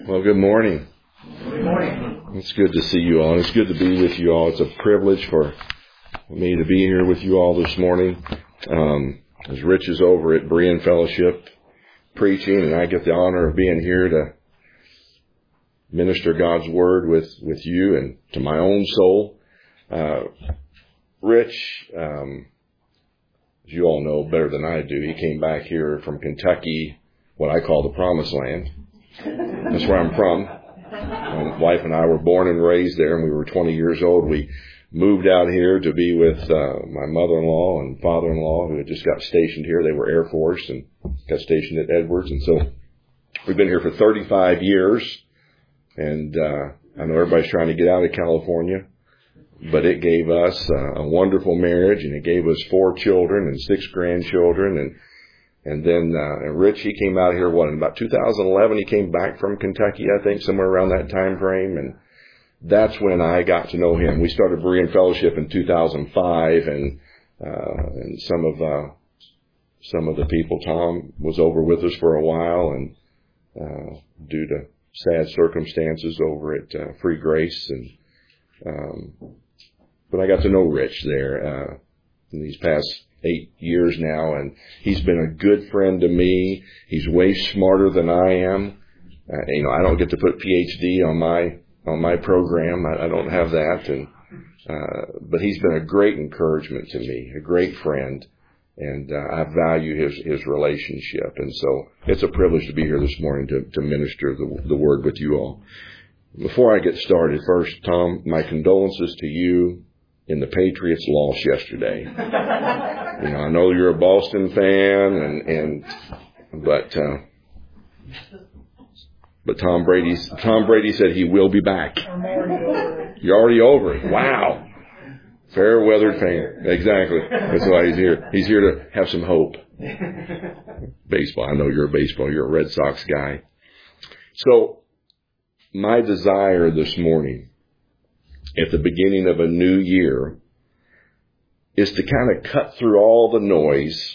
Well, good morning. Good morning. It's good to see you all. It's good to be with you all. It's a privilege for me to be here with you all this morning. As Rich is over at Berean Fellowship preaching, and I get the honor of being here to minister God's Word with you and to my own soul. Rich, as you all know better than I do, he came back here from Kentucky, what I call the Promised Land. That's where I'm from. My wife and I were born and raised there, and we were 20 years old. We moved out here to be with my mother-in-law and father-in-law, who had just got stationed here. They were Air Force and got stationed at Edwards. And so we've been here for 35 years. And I know everybody's trying to get out of California, but it gave us a wonderful marriage, and it gave us 4 children and 6 grandchildren. And then Rich, he came out here, in about 2011, he came back from Kentucky, I think, somewhere around that time frame. And that's when I got to know him. We started Berean Fellowship in 2005, and some of the people, Tom was over with us for a while, and due to sad circumstances over at Free Grace, but I got to know Rich there in these past 8 years now, and he's been a good friend to me. He's way smarter than I am. I don't get to put PhD on my program. I don't have that, but he's been a great encouragement to me, a great friend, and I value his relationship. And so it's a privilege to be here this morning to minister the word with you all. Before I get started, first, Tom, my condolences to you in the Patriots' loss yesterday. I know you're a Boston fan, but Tom Brady said he will be back. You're already over it. Wow. Fair weathered fan. Exactly. That's why he's here. He's here to have some hope. Baseball. I know you're a Red Sox guy. So my desire this morning, at the beginning of a new year, is to kind of cut through all the noise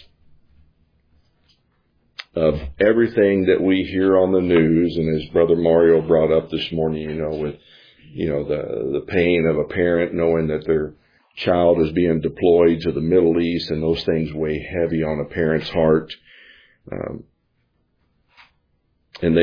of everything that we hear on the news. And as Brother Mario brought up this morning, with the pain of a parent knowing that their child is being deployed to the Middle East, and those things weigh heavy on a parent's heart. And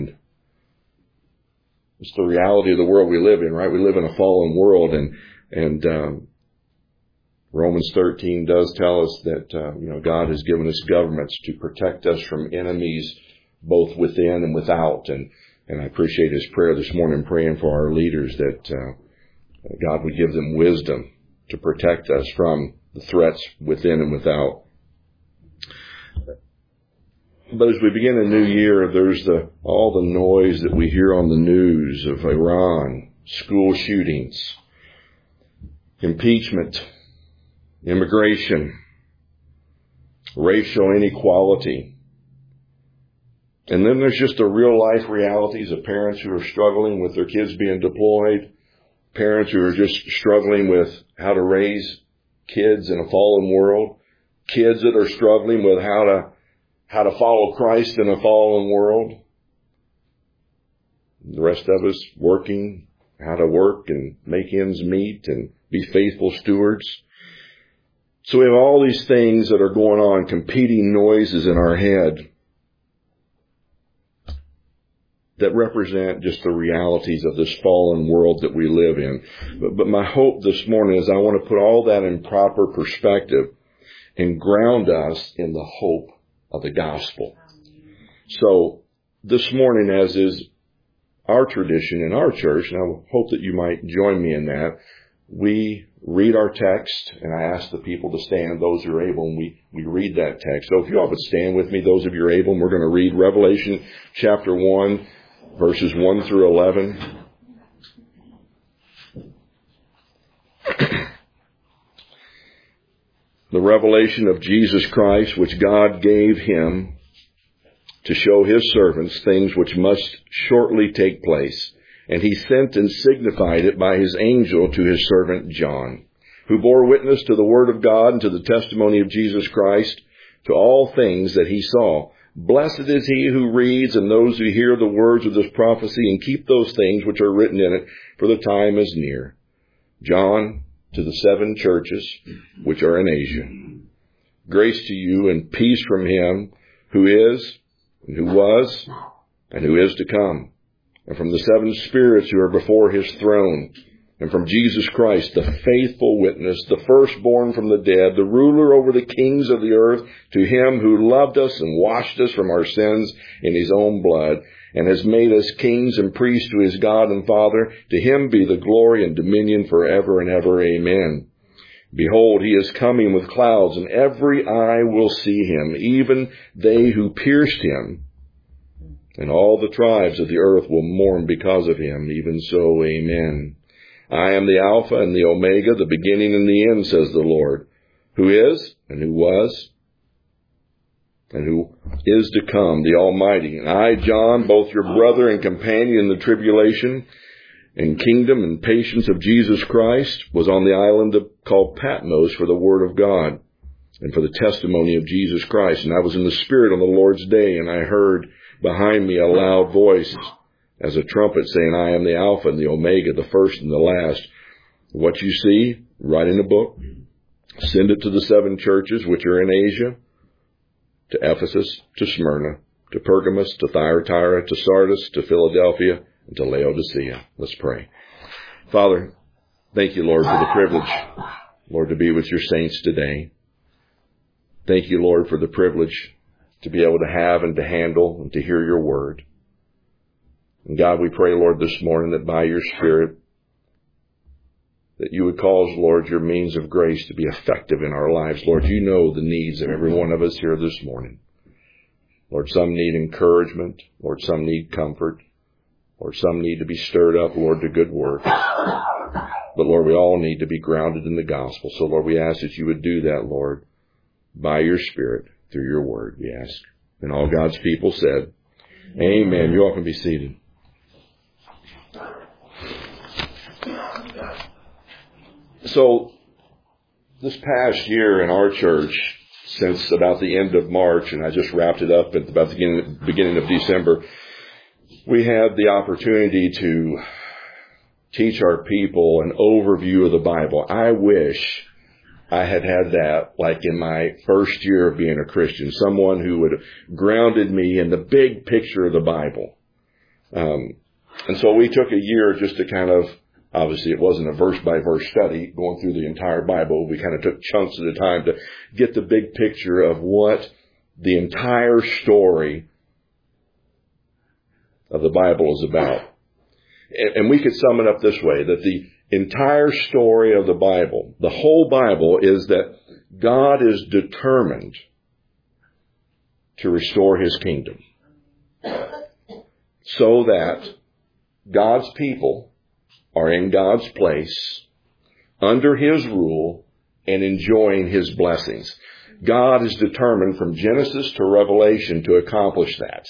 it's the reality of the world we live in, right? We live in a fallen world, and Romans 13 does tell us that God has given us governments to protect us from enemies both within and without. And I appreciate his prayer this morning, praying for our leaders that God would give them wisdom to protect us from the threats within and without. But as we begin a new year, there's all the noise that we hear on the news of Iran, school shootings, impeachment, immigration, racial inequality. And then there's just the real life realities of parents who are struggling with their kids being deployed, parents who are just struggling with how to raise kids in a fallen world, kids that are struggling with how to follow Christ in a fallen world. The rest of us working how to work and make ends meet and be faithful stewards. So we have all these things that are going on, competing noises in our head that represent just the realities of this fallen world that we live in. But my hope this morning is I want to put all that in proper perspective and ground us in the hope of the gospel. So this morning, as is our tradition in our church, and I hope that you might join me in that, we read our text, and I ask the people to stand, those who are able, and we read that text. So if you all would stand with me, those of you who are able, and we're going to read Revelation chapter 1, verses 1 through 11. The revelation of Jesus Christ, which God gave him to show his servants things which must shortly take place. And he sent and signified it by his angel to his servant John, who bore witness to the word of God and to the testimony of Jesus Christ, to all things that he saw. Blessed is he who reads and those who hear the words of this prophecy and keep those things which are written in it, for the time is near. John, to the 7 churches which are in Asia. Grace to you and peace from him who is, and who was, and who is to come, and from the 7 spirits who are before his throne, and from Jesus Christ, the faithful witness, the firstborn from the dead, the ruler over the kings of the earth, to him who loved us and washed us from our sins in his own blood, and has made us kings and priests to his God and Father. To him be the glory and dominion forever and ever. Amen. Behold, he is coming with clouds, and every eye will see him, even they who pierced him. And all the tribes of the earth will mourn because of him. Even so, amen. I am the Alpha and the Omega, the beginning and the end, says the Lord, who is, and who was, and who is to come, the Almighty. And I, John, both your brother and companion in the tribulation and kingdom and patience of Jesus Christ, was on the island called Patmos for the word of God and for the testimony of Jesus Christ. And I was in the Spirit on the Lord's day, and I heard behind me a loud voice as a trumpet saying, I am the Alpha and the Omega, the first and the last. What you see, write in a book, send it to the 7 churches which are in Asia, to Ephesus, to Smyrna, to Pergamos, to Thyatira, to Sardis, to Philadelphia, and to Laodicea. Let's pray. Father, thank you, Lord, for the privilege, Lord, to be with your saints today. Thank you, Lord, for the privilege to be able to have and to handle and to hear your word. And God, we pray, Lord, this morning that by your Spirit, that you would cause, Lord, your means of grace to be effective in our lives. Lord, you know the needs of every one of us here this morning. Lord, some need encouragement. Lord, some need comfort. Lord, some need to be stirred up, Lord, to good work. But, Lord, we all need to be grounded in the gospel. So, Lord, we ask that you would do that, Lord, by your Spirit, through your word, we ask. And all God's people said, amen. You all can be seated. So, this past year in our church, since about the end of March, and I just wrapped it up at about the beginning of December, we had the opportunity to teach our people an overview of the Bible. I wish I had that like in my first year of being a Christian, someone who would have grounded me in the big picture of the Bible. And so we took a year just to kind of, obviously it wasn't a verse-by-verse study going through the entire Bible. We kind of took chunks at a time to get the big picture of what the entire story of the Bible is about. And we could sum it up this way, that the entire story of the Bible, the whole Bible, is that God is determined to restore his kingdom so that God's people are in God's place, under his rule, and enjoying his blessings. God is determined from Genesis to Revelation to accomplish that.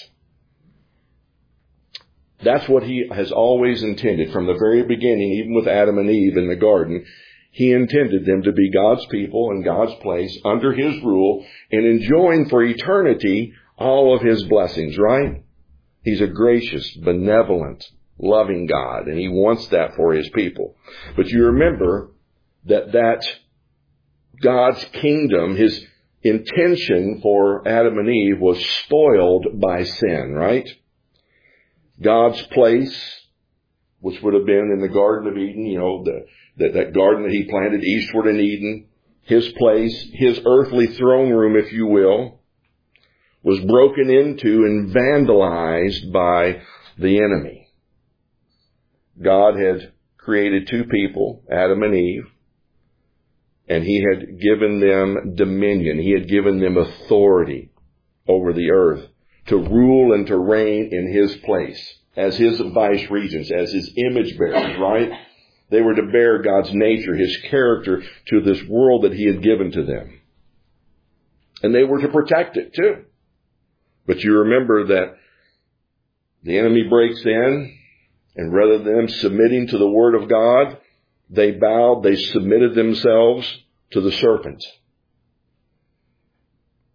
That's what he has always intended from the very beginning, even with Adam and Eve in the garden. He intended them to be God's people in God's place, under his rule, and enjoying for eternity all of his blessings, right? He's a gracious, benevolent, loving God, and he wants that for his people. But you remember that God's kingdom, his intention for Adam and Eve, was spoiled by sin, right? God's place, which would have been in the Garden of Eden, you know, that garden that he planted eastward in Eden, his place, his earthly throne room, if you will, was broken into and vandalized by the enemy. God had created 2 people, Adam and Eve, and he had given them dominion. He had given them authority over the earth to rule and to reign in his place as his vice regents, as his image bearers, right? They were to bear God's nature, his character to this world that he had given to them. And they were to protect it too. But you remember that the enemy breaks in, and rather than them submitting to the word of God, they submitted themselves to the serpent.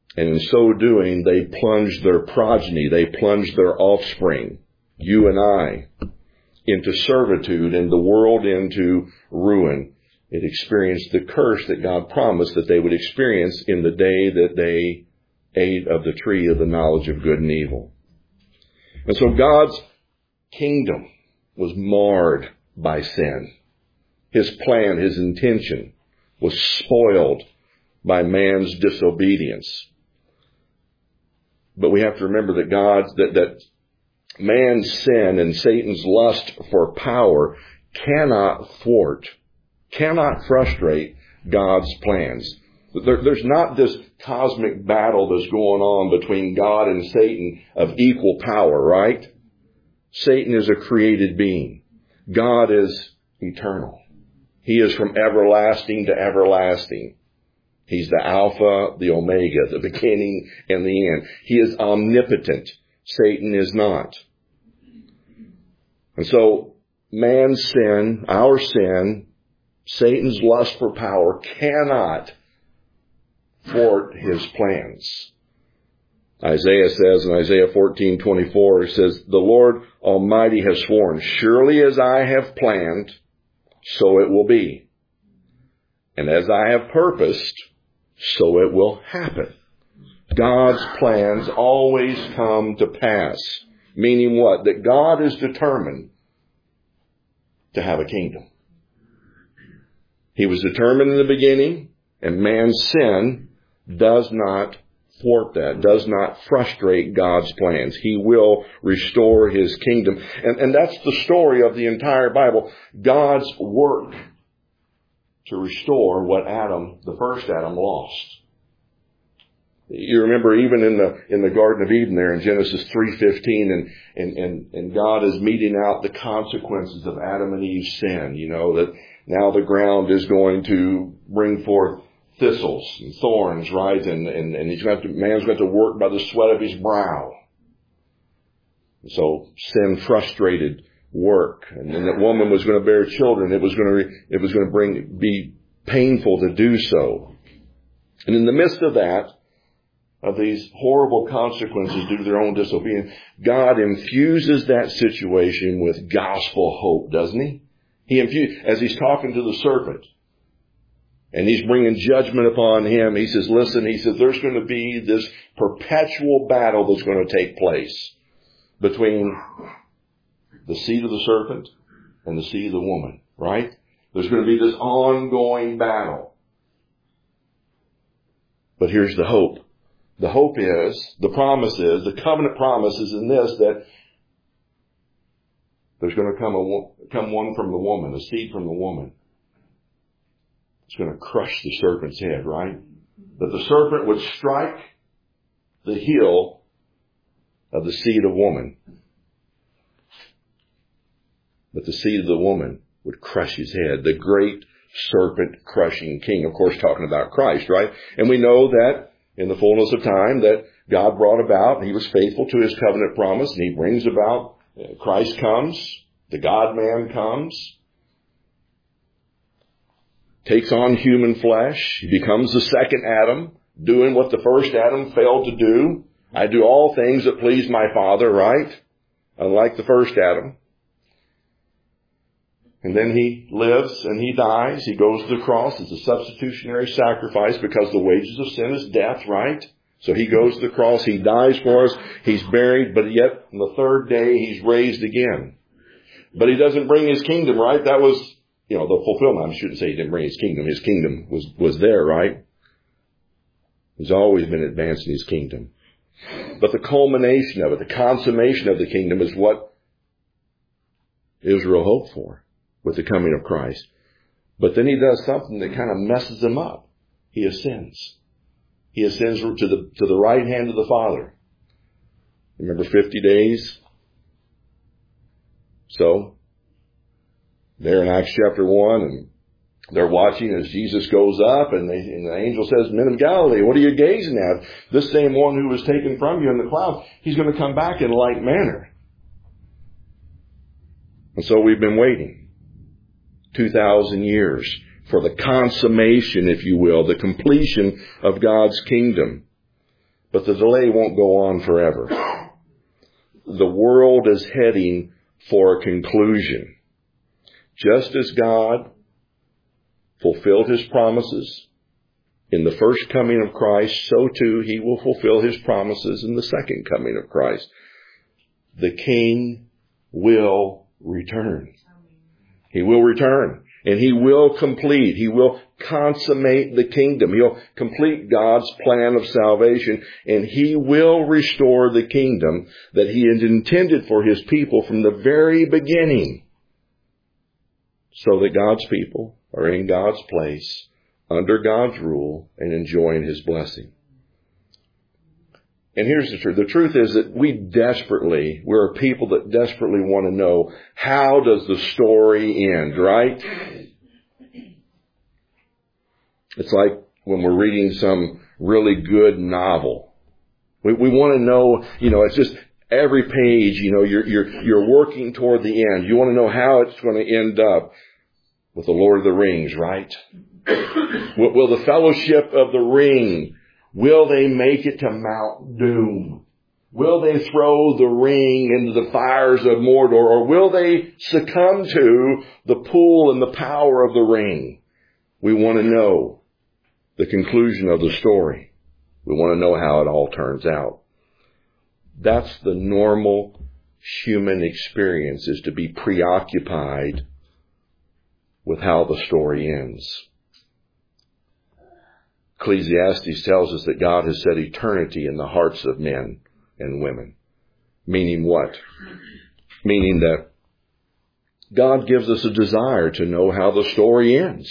And in so doing, they plunged their progeny, they plunged their offspring, you and I, into servitude and the world into ruin. It experienced the curse that God promised that they would experience in the day that they ate of the tree of the knowledge of good and evil. And so God's kingdom was marred by sin. His plan, his intention was spoiled by man's disobedience. But we have to remember that man's sin and Satan's lust for power cannot frustrate God's plans. There's not this cosmic battle that's going on between God and Satan of equal power, right? Satan is a created being. God is eternal. He is from everlasting to everlasting. He's the Alpha, the Omega, the beginning and the end. He is omnipotent. Satan is not. And so man's sin, our sin, Satan's lust for power cannot thwart his plans. Isaiah says in Isaiah 14:24, it says, "The Lord Almighty has sworn, surely as I have planned, so it will be. And as I have purposed, so it will happen." God's plans always come to pass. Meaning what? That God is determined to have a kingdom. He was determined in the beginning, and man's sin does not thwart that, does not frustrate God's plans. He will restore his kingdom. And that's the story of the entire Bible. God's work to restore what the first Adam lost. You remember even in the Garden of Eden there in Genesis 3:15, and God is meting out the consequences of Adam and Eve's sin. You know, that now the ground is going to bring forth thistles and thorns, right? And man's going to work by the sweat of his brow. So sin frustrated work, and then that woman was going to bear children. It was going to be painful to do so. And in the midst of that, of these horrible consequences due to their own disobedience, God infuses that situation with gospel hope, doesn't he? As he's talking to the serpent, and he's bringing judgment upon him, he says, listen, he says, there's going to be this perpetual battle that's going to take place between the seed of the serpent and the seed of the woman, right? There's going to be this ongoing battle. But here's the hope. The hope is, the promise is, the covenant promise is in this, that there's going to come one from the woman, a seed from the woman. It's going to crush the serpent's head, right? That the serpent would strike the heel of the seed of woman. But the seed of the woman would crush his head. The great serpent crushing king. Of course, talking about Christ, right? And we know that in the fullness of time that God brought about, he was faithful to his covenant promise, and he brings about, Christ comes, the God-man comes, takes on human flesh, he becomes the second Adam, doing what the first Adam failed to do. I do all things that please my Father, right? Unlike the first Adam. And then he lives and he dies. He goes to the cross as a substitutionary sacrifice because the wages of sin is death, right? So he goes to the cross. He dies for us. He's buried, but yet on the third day he's raised again. But he doesn't bring his kingdom, right? That was, the fulfillment. I shouldn't say he didn't bring his kingdom. His kingdom was there, right? He's always been advancing his kingdom. But the culmination of it, the consummation of the kingdom is what Israel hoped for with the coming of Christ. But then he does something that kind of messes him up. He ascends. He ascends to the right hand of the Father. Remember 50 days? So, there in Acts chapter 1, and they're watching as Jesus goes up, and the angel says, "Men of Galilee, what are you gazing at? This same one who was taken from you in the cloud, he's going to come back in like manner." And so we've been waiting 2,000 years for the consummation, if you will, the completion of God's kingdom. But the delay won't go on forever. The world is heading for a conclusion. Just as God fulfilled His promises in the first coming of Christ, so too He will fulfill His promises in the second coming of Christ. The King will return. He will return. And He will complete. He will consummate the kingdom. He'll complete God's plan of salvation. And He will restore the kingdom that He had intended for His people from the very beginning. So that God's people are in God's place, under God's rule, and enjoying His blessing. And here's the truth. The truth is that we're a people that desperately want to know, how does the story end, right? It's like when we're reading some really good novel. We want to know, it's just every page, you're working toward the end. You want to know how it's going to end up with the Lord of the Rings, right? Will the Fellowship of the Ring, will they make it to Mount Doom? Will they throw the ring into the fires of Mordor? Or will they succumb to the pull and the power of the ring? We want to know the conclusion of the story. We want to know how it all turns out. That's the normal human experience, is to be preoccupied with how the story ends. Ecclesiastes tells us that God has set eternity in the hearts of men and women. Meaning what? Meaning that God gives us a desire to know how the story ends.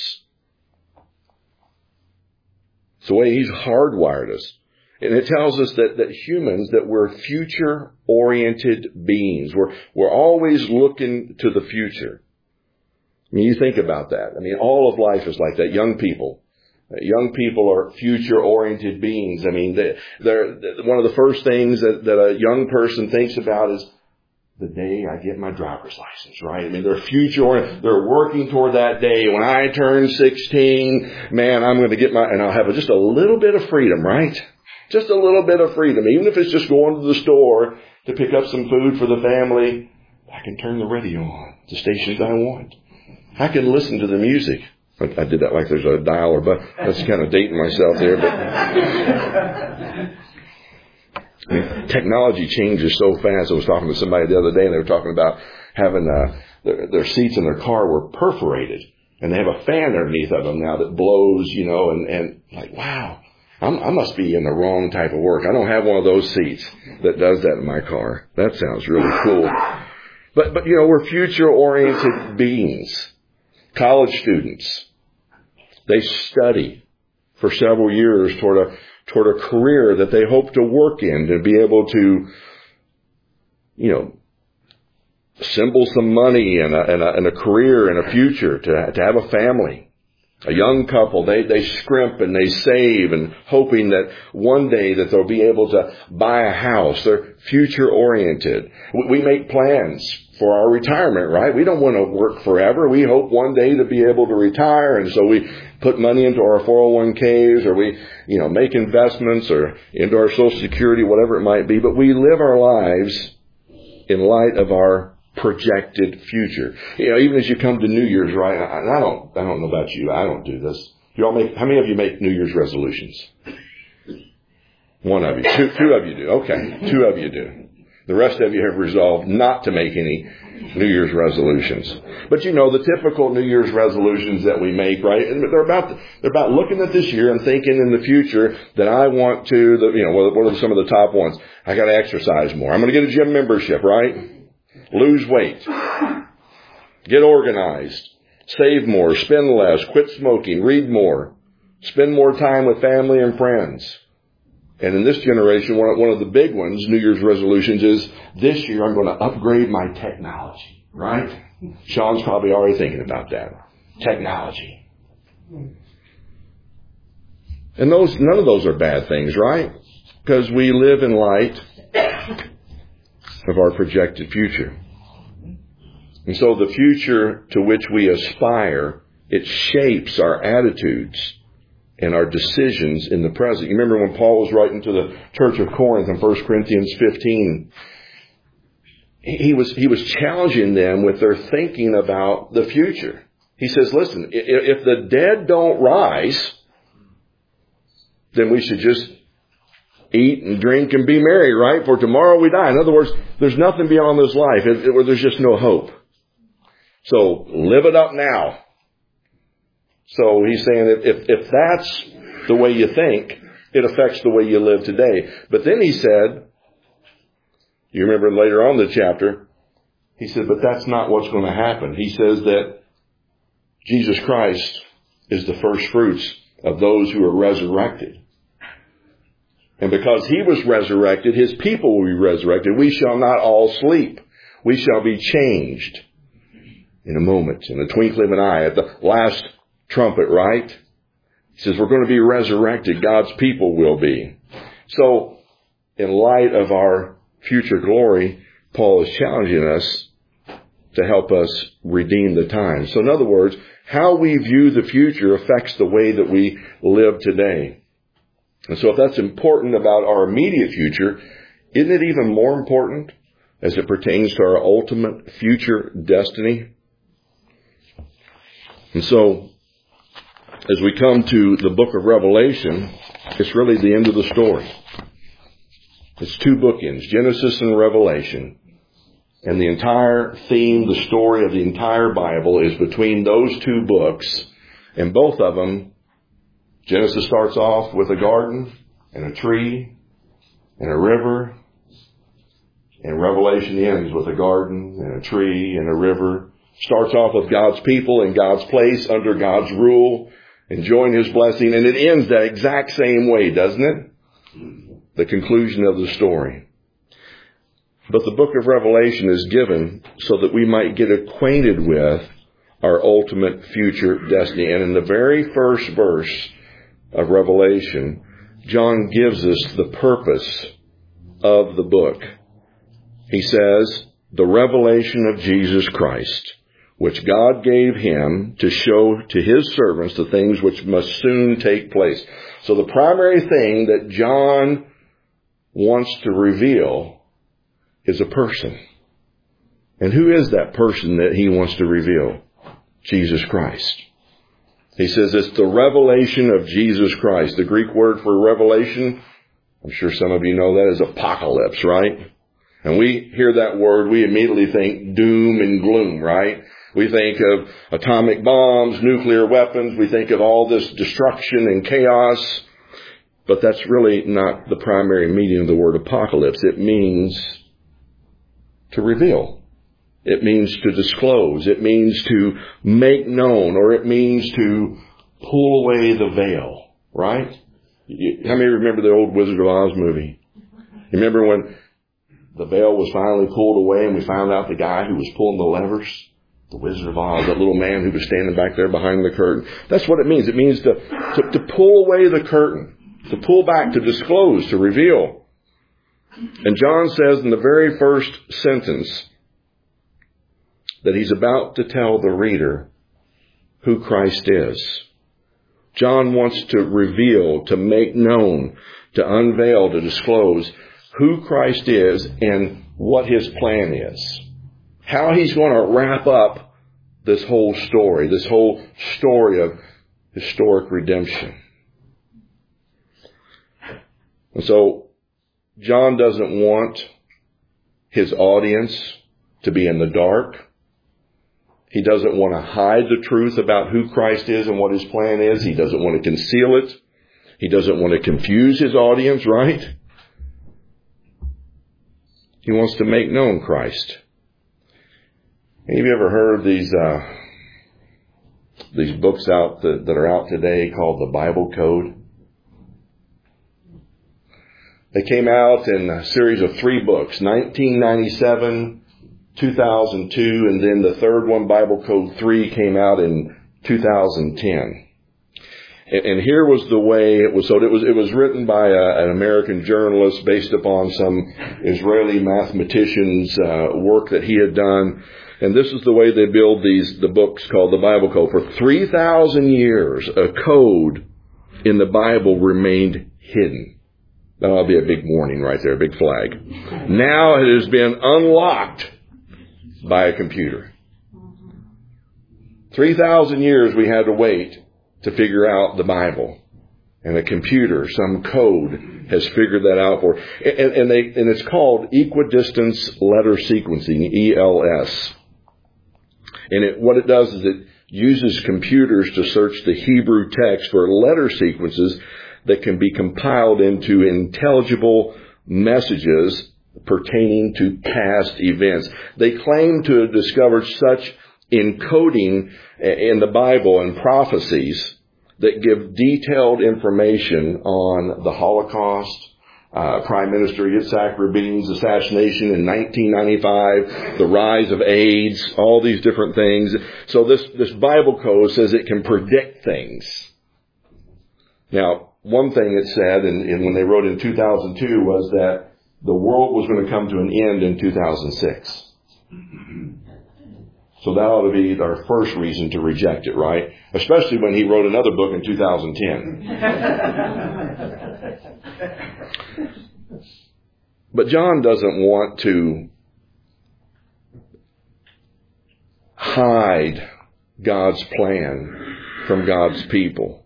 It's the way He's hardwired us. And it tells us that humans, that we're future-oriented beings. We're always looking to the future. I mean, you think about that. I mean, all of life is like that. Young people are future-oriented beings. I mean, they're one of the first things that a young person thinks about is the day I get my driver's license, right? I mean, they're future-oriented. They're working toward that day. When I turn 16, man, I'm going to get and I'll have just a little bit of freedom, right? Just a little bit of freedom. Even if it's just going to the store to pick up some food for the family, I can turn the radio on, the stations I want. I can listen to the music. I did that like there's a dialer, but that's kind of dating myself there. But technology changes so fast. I was talking to somebody the other day, and they were talking about having their seats in their car were perforated, and they have a fan underneath of them now that blows, and like, wow, I must be in the wrong type of work. I don't have one of those seats that does that in my car. That sounds really cool. But we're future-oriented beings. College students, they study for several years toward a career that they hope to work in, to be able to, assemble some money and a career and a future, to have a family. A young couple, they scrimp and they save, and hoping that one day that they'll be able to buy a house. They're future oriented. We make plans for our retirement, right? We don't want to work forever. We hope one day to be able to retire, and so we put money into our 401ks, or we, make investments, or into our Social Security, whatever it might be. But we live our lives in light of our projected future. Even as you come to New Year's, right? I don't know about you. I don't do this. How many of you make New Year's resolutions? One of you. Two of you do. Okay. 2 of you do. The rest of you have resolved not to make any New Year's resolutions. But the typical New Year's resolutions that we make, right? And they're about looking at this year and thinking in the future that I want to, what are some of the top ones? I got to exercise more. I'm going to get a gym membership, right? Lose weight. Get organized. Save more. Spend less. Quit smoking. Read more. Spend more time with family and friends. And in this generation, one of the big ones, New Year's resolutions, is this year I'm going to upgrade my technology. Right? Sean's probably already thinking about that. Technology. And none of those are bad things, right? Because we live in light of our projected future. And so the future to which we aspire, it shapes our attitudes and our decisions in the present. You remember when Paul was writing to the church of Corinth in 1 Corinthians 15, he was challenging them with their thinking about the future. He says, listen, if the dead don't rise, then we should just eat and drink and be merry, right? For tomorrow we die. In other words, there's nothing beyond this life where there's just no hope. So live it up now. So he's saying if that's the way you think, it affects the way you live today. But then he said, you remember later on in the chapter, he said, but that's not what's going to happen. He says that Jesus Christ is the first fruits of those who are resurrected. And because he was resurrected, his people will be resurrected. We shall not all sleep. We shall be changed in a moment, in the twinkling of an eye, at the last trumpet, right? He says we're going to be resurrected. God's people will be. So, in light of our future glory, Paul is challenging us to help us redeem the time. So in other words, how we view the future affects the way that we live today. And so if that's important about our immediate future, isn't it even more important as it pertains to our ultimate future destiny? And so, as we come to the book of Revelation, it's really the end of the story. It's two bookends, Genesis and Revelation. And the entire theme, the story of the entire Bible is between those two books. And both of them, Genesis starts off with a garden and a tree and a river. And Revelation ends with a garden and a tree and a river. Starts off with God's people in God's place, under God's rule, enjoying his blessing. And it ends that exact same way, doesn't it? The conclusion of the story. But the book of Revelation is given so that we might get acquainted with our ultimate future destiny. And in the very first verse of Revelation, John gives us the purpose of the book. He says, the revelation of Jesus Christ, which God gave him to show to his servants the things which must soon take place. So the primary thing that John wants to reveal is a person. And who is that person that he wants to reveal? Jesus Christ. He says it's the revelation of Jesus Christ. The Greek word for revelation, I'm sure some of you know that, is apocalypse, right? And we hear that word, we immediately think doom and gloom, right? We think of atomic bombs, nuclear weapons. We think of all this destruction and chaos. But that's really not the primary meaning of the word apocalypse. It means to reveal. It means to disclose. It means to make known, or it means to pull away the veil, right? How many remember the old Wizard of Oz movie? You remember when the veil was finally pulled away and we found out the guy who was pulling the levers? The Wizard of Oz, that little man who was standing back there behind the curtain. That's what it means. It means to pull away the curtain, to pull back, to disclose, to reveal. And John says in the very first sentence that he's about to tell the reader who Christ is. John wants to reveal, to make known, to unveil, to disclose who Christ is and what his plan is. How he's going to wrap up this whole story of historic redemption. And so, John doesn't want his audience to be in the dark. He doesn't want to hide the truth about who Christ is and what his plan is. He doesn't want to conceal it. He doesn't want to confuse his audience, right? He wants to make known Christ. Have you ever heard these books out that are out today called the Bible Code? They came out in a series of 3 books, 1997, 2002, and then the third one, Bible Code 3, came out in 2010. And here was the way it was. So it was written by an American journalist based upon some Israeli mathematician's work that he had done. And this is the way they build the books called the Bible Code. For 3,000 years, a code in the Bible remained hidden. That ought to be a big warning right there, a big flag. Now it has been unlocked by a computer. 3,000 years we had to wait to figure out the Bible. And a computer, some code, has figured that out for. And it's called equidistance letter sequencing, ELS. And what it does is it uses computers to search the Hebrew text for letter sequences that can be compiled into intelligible messages pertaining to past events. They claim to have discovered such encoding in the Bible and prophecies that give detailed information on the Holocaust, Prime Minister Yitzhak Rabin's assassination in 1995, the rise of AIDS, all these different things. So this Bible code says it can predict things. Now, one thing it said, and when they wrote in 2002, was that the world was going to come to an end in 2006. So that ought to be our first reason to reject it, right? Especially when he wrote another book in 2010. But John doesn't want to hide God's plan from God's people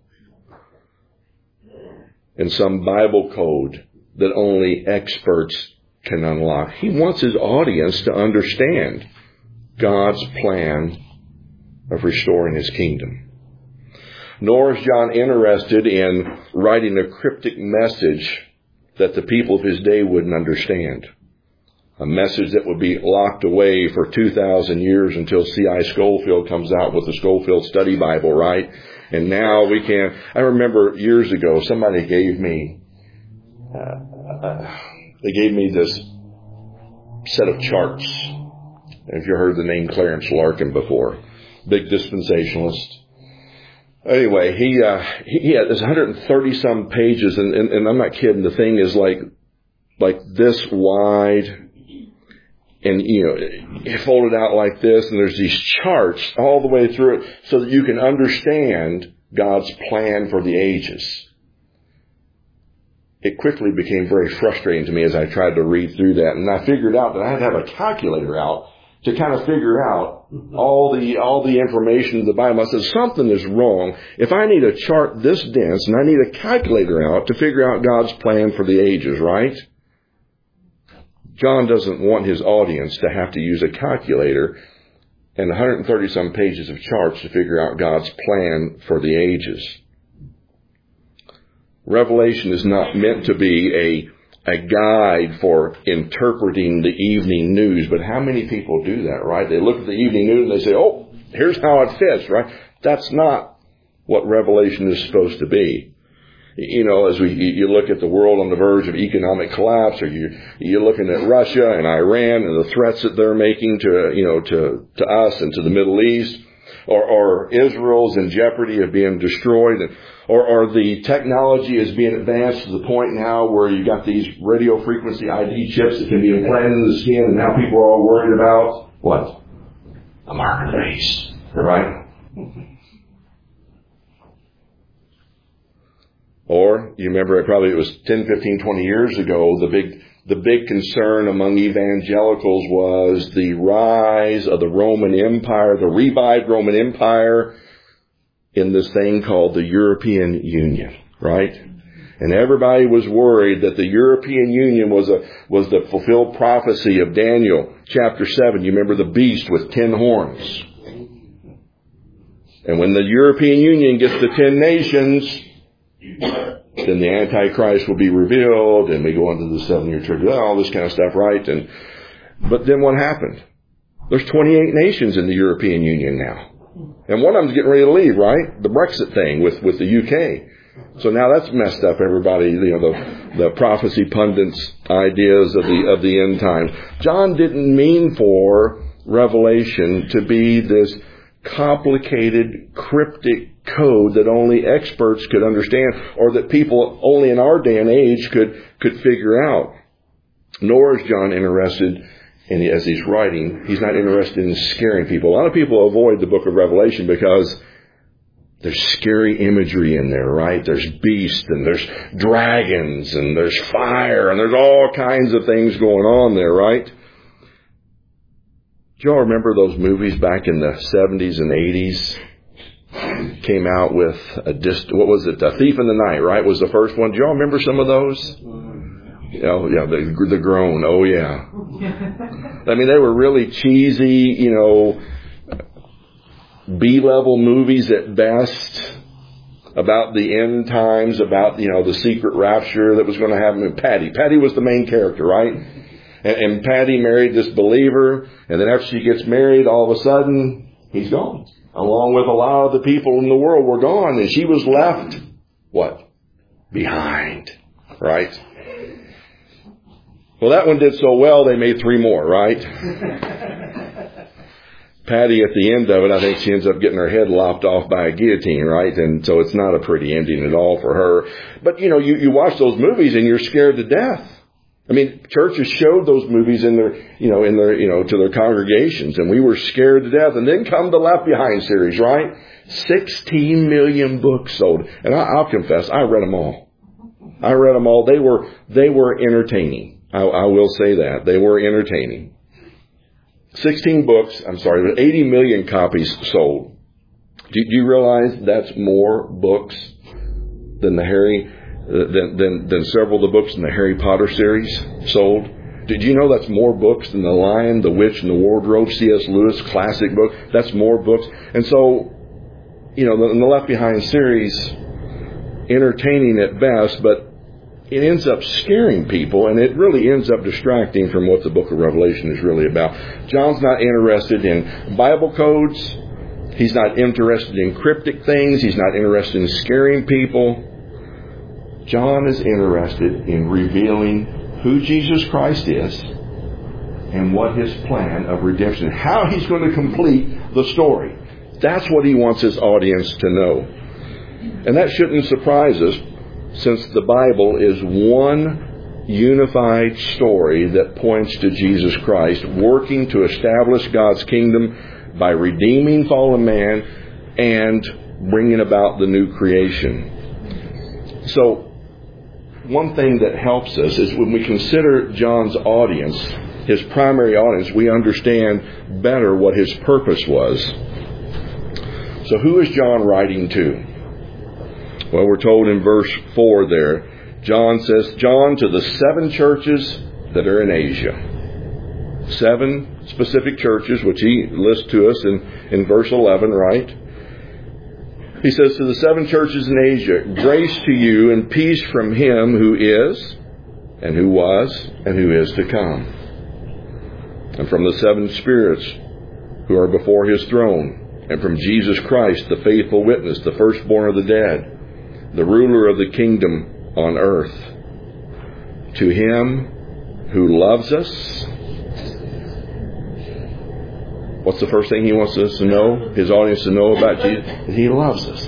in some Bible code that only experts can unlock. He wants his audience to understand God's plan of restoring His kingdom. Nor is John interested in writing a cryptic message that the people of his day wouldn't understand. A message that would be locked away for 2,000 years until C.I. Scofield comes out with the Scofield Study Bible, right? And now we can. I remember years ago somebody gave me this set of charts. If you heard the name Clarence Larkin before, big dispensationalist. Anyway, he had this 130 some pages, and I'm not kidding. The thing is like this wide, and it folded out like this, and there's these charts all the way through it, so that you can understand God's plan for the ages. It quickly became very frustrating to me as I tried to read through that, and I figured out that I had to have a calculator out to kind of figure out all the information in the Bible. I said, something is wrong. If I need a chart this dense and I need a calculator out to figure out God's plan for the ages, right? John doesn't want his audience to have to use a calculator and 130 some pages of charts to figure out God's plan for the ages. Revelation is not meant to be a guide for interpreting the evening news. But how many people do that, right? They look at the evening news and they say, oh, here's how it fits, right? That's not what Revelation is supposed to be. As you look at the world on the verge of economic collapse, or you're looking at Russia and Iran and the threats that they're making to us and to the Middle East, or Israel's in jeopardy of being destroyed, or the technology is being advanced to the point now where you got these radio frequency ID chips that can be implanted in the skin, and now people are all worried about what? The mark of the beast, right? Or, you remember, it was 10, 15, 20 years ago, the big concern among evangelicals was the rise of the Roman Empire, the revived Roman Empire, in this thing called the European Union, right? And everybody was worried that the European Union was the fulfilled prophecy of Daniel chapter 7. You remember the beast with 10 horns. And when the European Union gets to 10 nations, then the Antichrist will be revealed, and we go into the 7-year tribulation, all this kind of stuff, right? But then what happened? There's 28 nations in the European Union now. And one of them's getting ready to leave, right? The Brexit thing with the UK. So now that's messed up everybody, the prophecy pundits' ideas of the end times. John didn't mean for Revelation to be this complicated, cryptic code that only experts could understand, or that people only in our day and age could figure out. Nor is John interested in, as he's writing, he's not interested in scaring people. A lot of people avoid the book of Revelation because There's scary imagery in there, right? There's beasts and there's dragons and there's fire and there's all kinds of things going on there, right? Do y'all remember those movies back in the 70s and 80s? Came out with what was it? A Thief in the Night, right? Was the first one. Do y'all remember some of those? Oh, yeah, the Groan. Oh, yeah. I mean, they were really cheesy, B-level movies at best about the end times, about, the secret rapture that was going to happen. Patty was the main character, right? And Patty married this believer, and then after she gets married, all of a sudden, he's gone. Along with a lot of the people in the world were gone, and she was left, what? Behind, right? Well, that one did so well, they made 3 more, right? Patty, at the end of it, I think she ends up getting her head lopped off by a guillotine, right? And so it's not a pretty ending at all for her. But, you watch those movies and you're scared to death. I mean, churches showed those movies to their congregations, and we were scared to death. And then come the Left Behind series, right? 16 million books sold. And I'll confess, I read them all. They were entertaining. I will say that. They were entertaining. 16 books, 80 million copies sold. Do you realize that's more books than than several of the books in the Harry Potter series sold? Did you know that's more books than The Lion, the Witch, and the Wardrobe, C.S. Lewis classic book? That's more books. And so, in the Left Behind series, entertaining at best, but it ends up scaring people, and it really ends up distracting from what the book of Revelation is really about. John's not interested in Bible codes. He's not interested in cryptic things. He's not interested in scaring people. John is interested in revealing who Jesus Christ is and what his plan of redemption, how he's going to complete the story. That's what he wants his audience to know. And that shouldn't surprise us, since the Bible is one unified story that points to Jesus Christ, working to establish God's kingdom by redeeming fallen man and bringing about the new creation. So, one thing that helps us is when we consider John's audience, his primary audience, we understand better what his purpose was. So who is John writing to? Well, we're told in verse 4 there, John says, John to the 7 churches that are in Asia. 7 specific churches, which he lists to us in verse 11, right? He says, to the 7 churches in Asia, grace to you and peace from him who is, and who was, and who is to come. And from the 7 spirits who are before his throne, and from Jesus Christ, the faithful witness, the firstborn of the dead, the ruler of the kingdom on earth. To him who loves us. What's the first thing he wants us to know? His audience to know about Jesus? He loves us.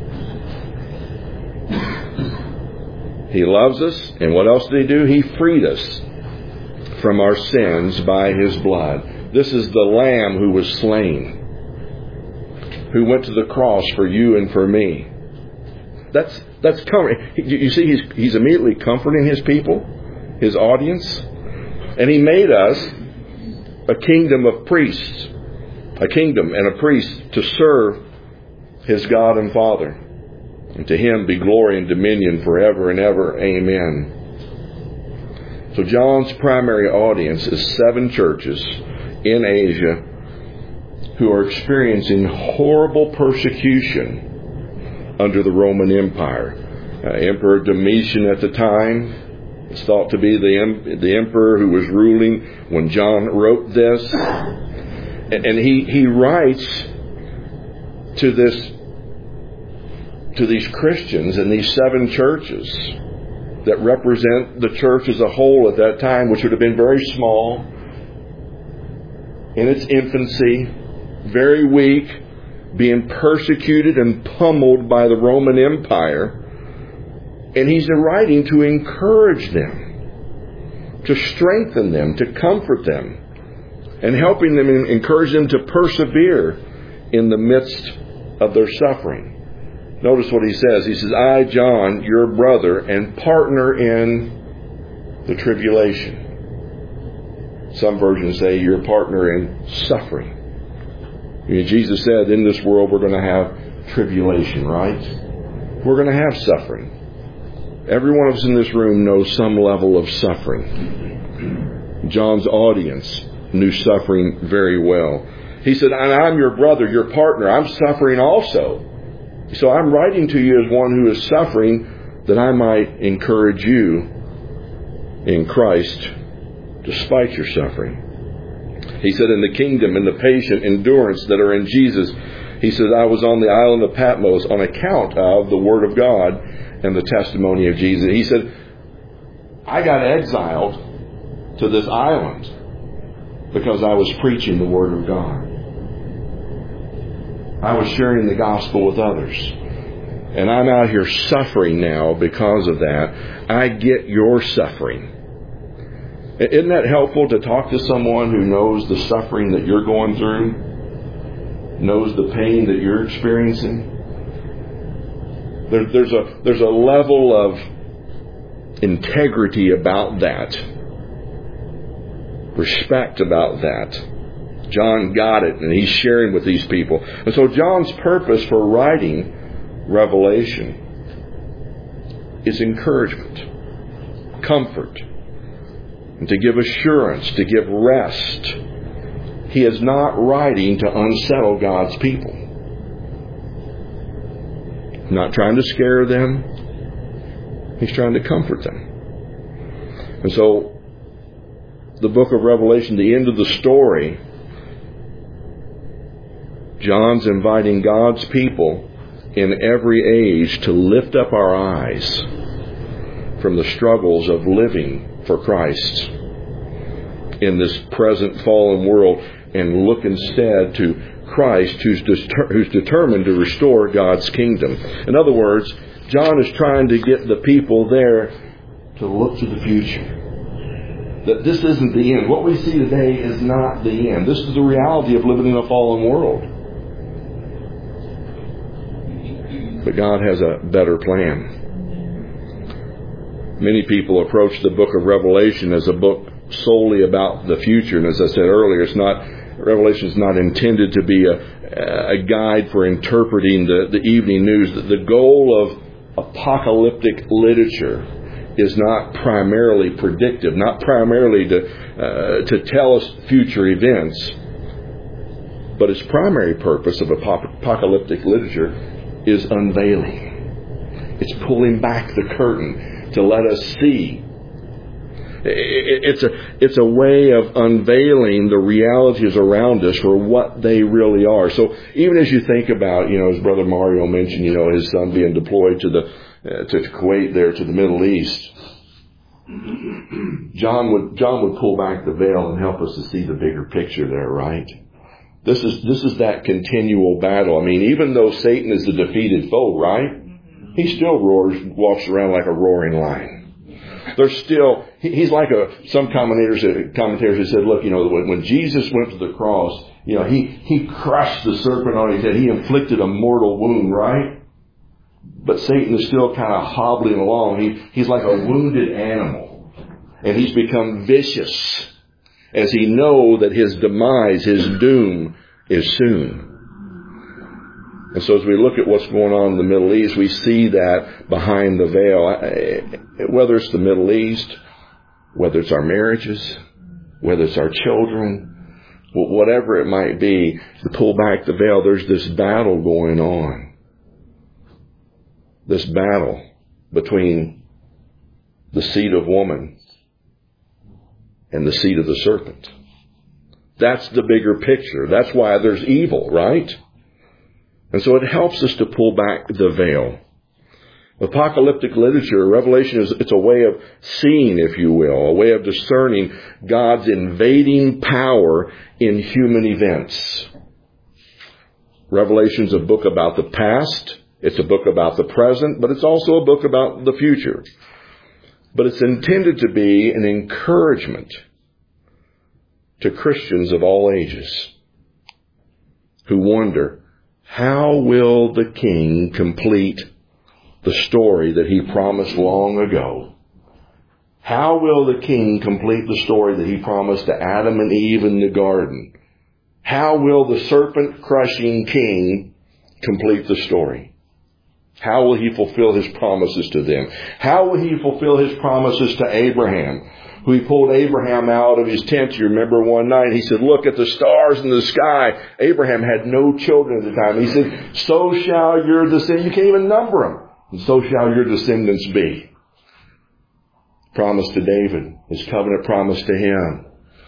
He loves us. And what else did he do? He freed us from our sins by his blood. This is the Lamb who was slain, who went to the cross for you and for me. That's comforting. You see, he's immediately comforting his people, his audience. And he made us a kingdom of priests, a kingdom and a priest to serve his God and Father. And to him be glory and dominion forever and ever. Amen. So John's primary audience is 7 churches in Asia who are experiencing horrible persecution under the Roman Empire. Emperor Domitian at the time is thought to be the emperor who was ruling when John wrote this. And he writes to these Christians in these 7 churches that represent the church as a whole at that time, which would have been very small, in its infancy, very weak, being persecuted and pummeled by the Roman Empire. And he's writing to encourage them, to strengthen them, to comfort them, and helping them and encourage them to persevere in the midst of their suffering. Notice what he says. He says, I, John, your brother and partner in the tribulation. Some versions say your partner in suffering. Jesus said, in this world we're going to have tribulation, right? We're going to have suffering. Every one of us in this room knows some level of suffering. John's audience knew suffering very well. He said, and I'm your brother, your partner. I'm suffering also. So I'm writing to you as one who is suffering, that I might encourage you in Christ despite your suffering. He said, in the kingdom and the patient endurance that are in Jesus, he said, I was on the island of Patmos on account of the Word of God and the testimony of Jesus. He said, I got exiled to this island because I was preaching the Word of God. I was sharing the gospel with others. And I'm out here suffering now because of that. I get your suffering. Isn't that helpful to talk to someone who knows the suffering that you're going through? Knows the pain that you're experiencing? There's a level of integrity about that. Respect about that. John got it, and he's sharing with these people. And so John's purpose for writing Revelation is encouragement, comfort, and to give assurance, to give rest. He is not writing to unsettle God's people. Not trying to scare them. He's trying to comfort them. And so the book of Revelation, the end of the story, John's inviting God's people in every age to lift up our eyes from the struggles of living for Christ in this present fallen world and look instead to Christ who's determined to restore God's kingdom. In other words, John is trying to get the people there to look to the future. That this isn't the end. What we see today is not the end. This is the reality of living in a fallen world. But God has a better plan. Many people approach the book of Revelation as a book solely about the future. And as I said earlier, Revelation is not intended to be a guide for interpreting the evening news. The goal of apocalyptic literature is not primarily predictive, not primarily to tell us future events. But its primary purpose of apocalyptic literature is unveiling. It's pulling back the curtain to let us see. It's a way of unveiling the realities around us for what they really are. So even as you think about, as Brother Mario mentioned, his son being deployed to Kuwait there, to the Middle East, John would pull back the veil and help us to see the bigger picture there, right? This is that continual battle. I mean, even though Satan is the defeated foe, right? He still walks around like a roaring lion. There's still, he's like some commentators have said, look, when Jesus went to the cross, he crushed the serpent on his head. He inflicted a mortal wound, right? But Satan is still kind of hobbling along. He's like a wounded animal. And he's become vicious as he knows that his demise, his doom, is soon. And so as we look at what's going on in the Middle East, we see that behind the veil. Whether it's the Middle East, whether it's our marriages, whether it's our children, whatever it might be, to pull back the veil, there's this battle going on. This battle between the seed of woman and the seed of the serpent. That's the bigger picture. That's why there's evil, right? And so it helps us to pull back the veil. Apocalyptic literature, Revelation, it's a way of seeing, if you will, a way of discerning God's invading power in human events. Revelation's a book about the past. It's a book about the present, but it's also a book about the future. But it's intended to be an encouragement to Christians of all ages who wonder, How will the King complete the story that he promised long ago? How will the King complete the story that he promised to Adam and Eve in the garden? How will the serpent-crushing King complete the story? How will he fulfill his promises to them? How will he fulfill his promises to Abraham? Who he pulled Abraham out of his tent. You remember one night he said, look at the stars in the sky. Abraham had no children at the time. He said, so shall your descendants, you can't even number them. And so shall your descendants be. Promise to David, his covenant promise to him,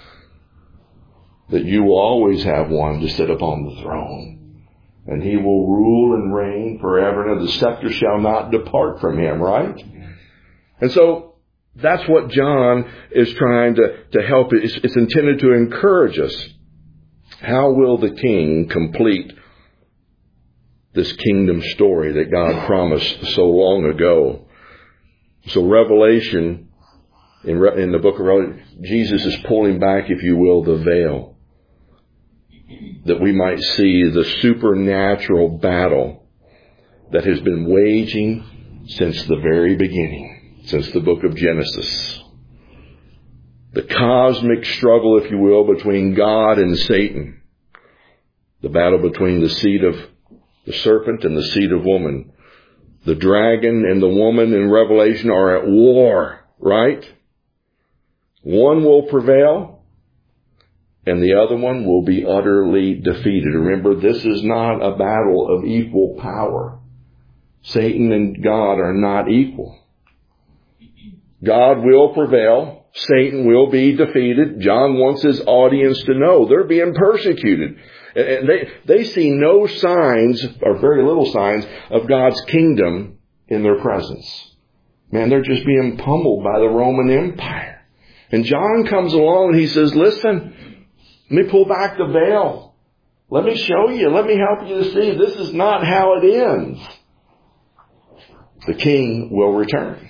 that you will always have one to sit upon the throne. And he will rule and reign forever, and the scepter shall not depart from him, right? And so, that's what John is trying to help. It's intended to encourage us. How will the King complete this kingdom story that God promised so long ago? So Revelation, in the book of Revelation, Jesus is pulling back, if you will, the veil, that we might see the supernatural battle that has been waging since the very beginning, since the book of Genesis. The cosmic struggle, if you will, between God and Satan. The battle between the seed of the serpent and the seed of woman. The dragon and the woman in Revelation are at war, right? One will prevail, and the other one will be utterly defeated. Remember, this is not a battle of equal power. Satan and God are not equal. God will prevail. Satan will be defeated. John wants his audience to know they're being persecuted. And they see no signs, or very little signs, of God's kingdom in their presence. Man, they're just being pummeled by the Roman Empire. And John comes along and he says, listen, let me pull back the veil. Let me show you. Let me help you to see this is not how it ends. The King will return.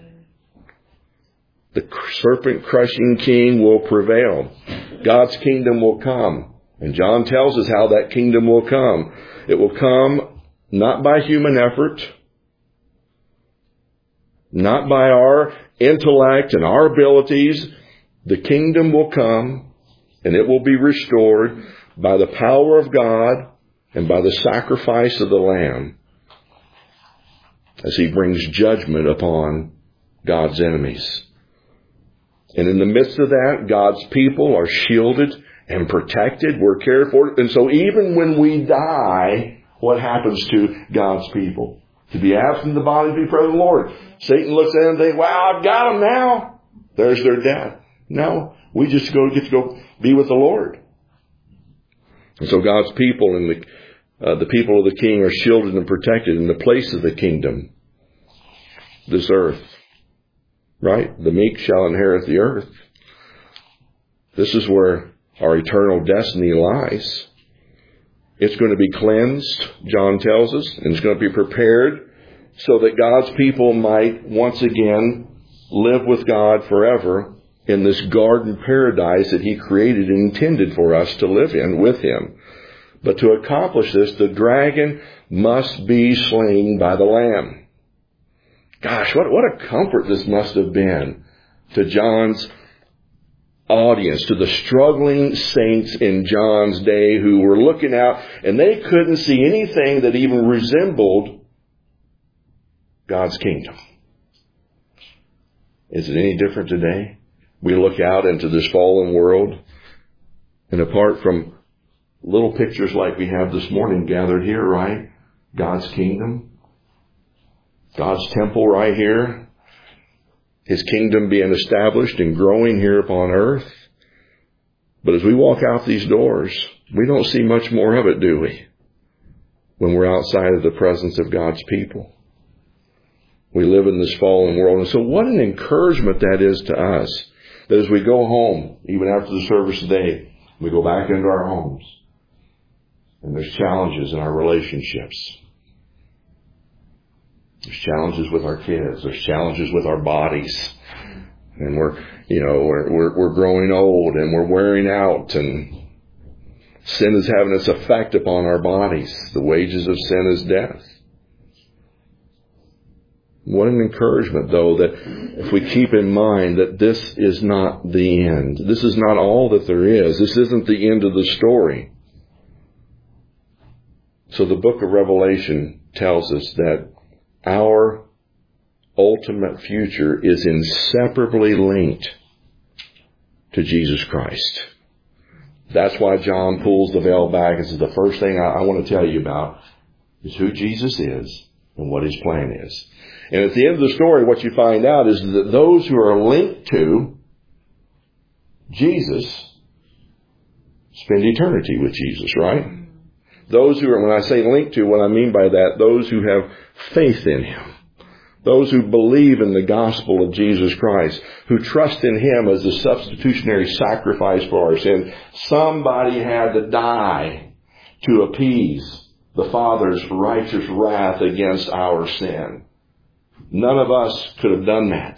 The serpent-crushing King will prevail. God's kingdom will come. And John tells us how that kingdom will come. It will come not by human effort, not by our intellect and our abilities. The kingdom will come, and it will be restored by the power of God and by the sacrifice of the Lamb as he brings judgment upon God's enemies. And in the midst of that, God's people are shielded and protected. We're cared for. And so even when we die, what happens to God's people? To be absent in the body, to be present in the Lord. Satan looks at them and thinks, wow, I've got them now. There's their death. No, we just get to go be with the Lord. And so God's people and the people of the King are shielded and protected in the place of the kingdom, this earth. Right? The meek shall inherit the earth. This is where our eternal destiny lies. It's going to be cleansed, John tells us, and it's going to be prepared so that God's people might once again live with God forever in this garden paradise that he created and intended for us to live in with him. But to accomplish this, the dragon must be slain by the Lamb. Gosh, what a comfort this must have been to John's audience, to the struggling saints in John's day who were looking out and they couldn't see anything that even resembled God's kingdom. Is it any different today? We look out into this fallen world, and apart from little pictures like we have this morning gathered here, right? God's kingdom, God's temple right here, his kingdom being established and growing here upon earth. But as we walk out these doors, we don't see much more of it, do we? When we're outside of the presence of God's people. We live in this fallen world. And so what an encouragement that is to us. That as we go home, even after the service today, we go back into our homes. And there's challenges in our relationships. There's challenges with our kids. There's challenges with our bodies. And we're growing old and we're wearing out. And Sin is having its effect upon our bodies. The wages of sin is death. What an encouragement, though, that if we keep in mind that this is not the end. This is not all that there is. This isn't the end of the story. So the book of Revelation tells us that our ultimate future is inseparably linked to Jesus Christ. That's why John pulls the veil back and says the first thing I want to tell you about is who Jesus is and what His plan is. And at the end of the story, what you find out is that those who are linked to Jesus spend eternity with Jesus, right? Those who are, when I say linked to, what I mean by that, those who have faith in Him. Those who believe in the gospel of Jesus Christ, who trust in Him as the substitutionary sacrifice for our sins. Somebody had to die to appease the Father's righteous wrath against our sin. None of us could have done that.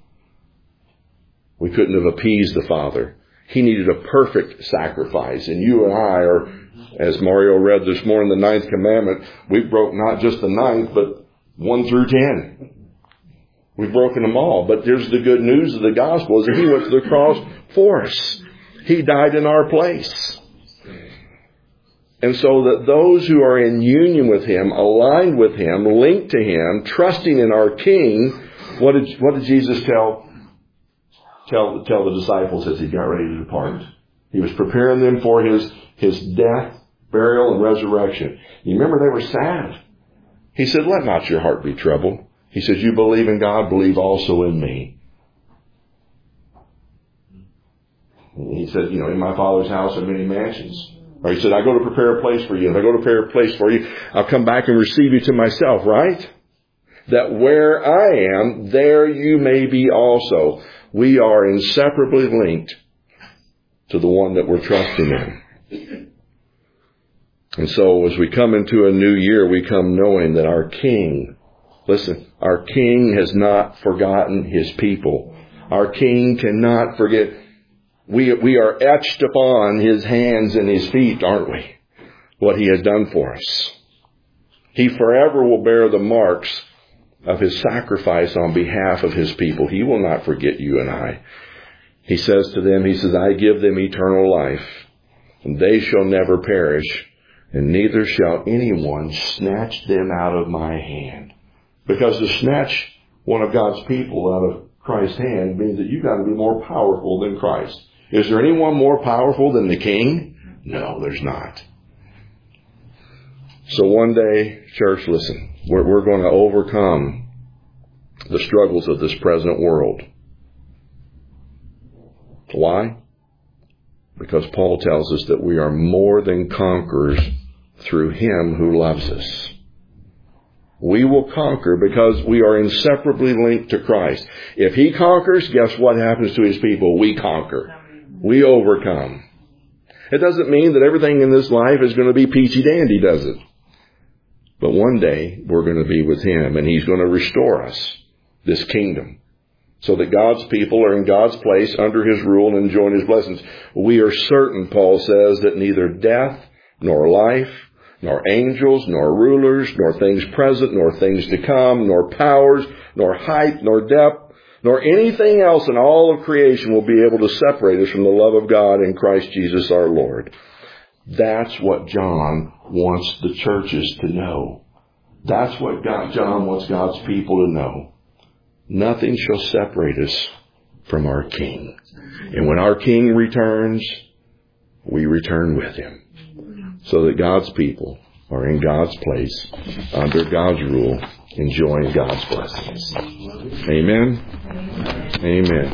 We couldn't have appeased the Father. He needed a perfect sacrifice. And you and I are, as Mario read this morning, the 9th commandment. We broke not just the 9th, but 1 through 10. We've broken them all. But here's the good news of the gospel is that He went to the cross for us. He died in our place. And so that those who are in union with Him, aligned with Him, linked to Him, trusting in our King, what did Jesus tell the disciples as He got ready to depart? He was preparing them for His death, burial, and resurrection. You remember they were sad. He said, let not your heart be troubled. He says, you believe in God, believe also in me. He said, in my Father's house are many mansions. Or He said, I go to prepare a place for you. If I go to prepare a place for you, I'll come back and receive you to myself, right? That where I am, there you may be also. We are inseparably linked to the one that we're trusting in. And so as we come into a new year, we come knowing that our King, listen, our King has not forgotten His people. Our King cannot forget. We are etched upon His hands and His feet, aren't we? What He has done for us. He forever will bear the marks of His sacrifice on behalf of His people. He will not forget you and I. He says to them, He says, I give them eternal life, and they shall never perish, and neither shall anyone snatch them out of my hand. Because to snatch one of God's people out of Christ's hand means that you've got to be more powerful than Christ. Is there anyone more powerful than the King? No, there's not. So one day, church, listen, we're going to overcome the struggles of this present world. Why? Because Paul tells us that we are more than conquerors through Him who loves us. We will conquer because we are inseparably linked to Christ. If He conquers, guess what happens to His people? We conquer. We overcome. It doesn't mean that everything in this life is going to be peachy dandy, does it? But one day we're going to be with Him, and He's going to restore us, this kingdom, so that God's people are in God's place under His rule and enjoying His blessings. We are certain, Paul says, that neither death nor life, nor angels, nor rulers, nor things present, nor things to come, nor powers, nor height, nor depth, nor anything else in all of creation will be able to separate us from the love of God in Christ Jesus our Lord. That's what John wants the churches to know. That's what John wants God's people to know. Nothing shall separate us from our King. And when our King returns, we return with Him. So that God's people are in God's place, under God's rule, enjoying God's blessings. Amen? Amen.